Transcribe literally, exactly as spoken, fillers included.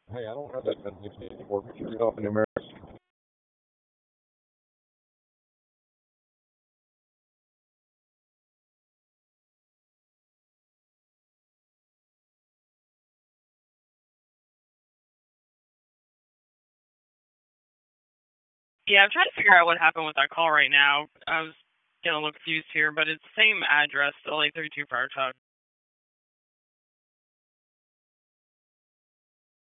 Hey, I don't have that benediction anymore. Could you read off the numerics? Yeah, I'm trying to figure out what happened with that call right now. I was getting a little confused here, but it's the same address, still eight thirty-two Friar Tuck.